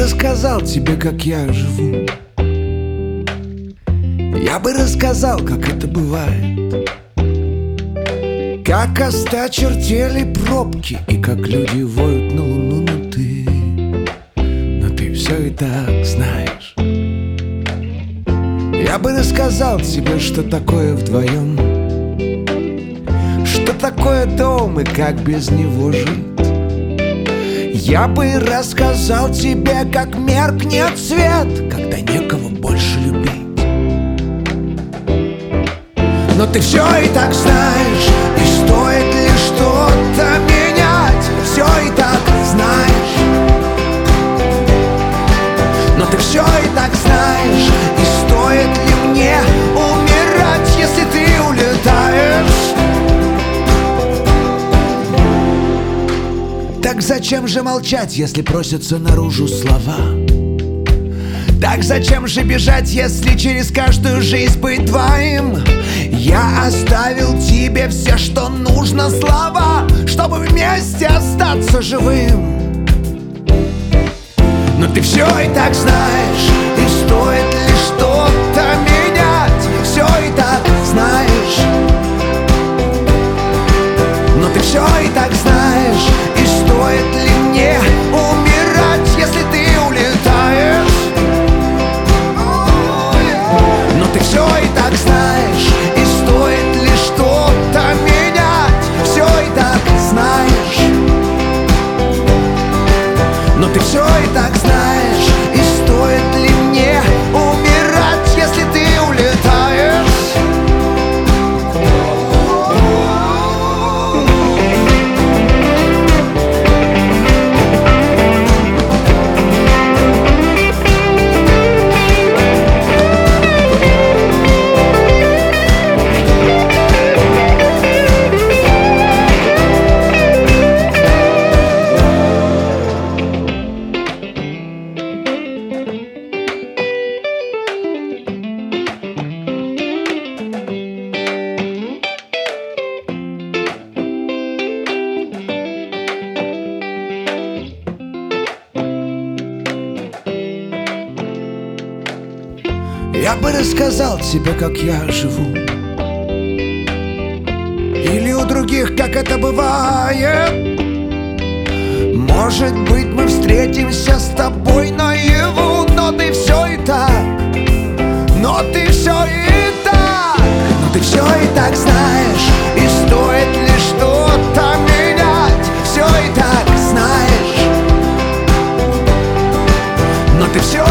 рассказал тебе, как я живу. Я бы рассказал, как это бывает, как осточертели пробки и как люди воют на луну, но ты все и так знаешь. Я бы рассказал тебе, что такое вдвоем, что такое дом и как без него жить. Я бы рассказал тебе, как меркнет свет, когда некого больше любить. Но ты все и так знаешь, и стоит ли что-то менять, все и так знаешь. Но ты все и так знаешь, и стоит ли мне умирать, если ты улетаешь? Так зачем же молчать, если просятся наружу слова? Так зачем же бежать, если через каждую жизнь быть твоим? Я оставил тебе все, что нужно, слова, чтобы вместе остаться живым. Но ты все и так знаешь, и стоит ли что-то менять, все и так знаешь. Но ты все и так знаешь, и стоит ли мне умирать, если ты улетаешь? Но ты все и так знаешь, и стоит ли что-то менять, все и так знаешь. Но ты все и так знаешь, и стоит ли мне умирать, если ты улетаешь? Я бы рассказал тебе, как я живу, или у других, как это бывает. Может быть, мы встретимся с тобой наяву, но ты все и так, но ты все и так, но ты все и так знаешь, и стоит ли что-то менять, все и так знаешь. Но ты все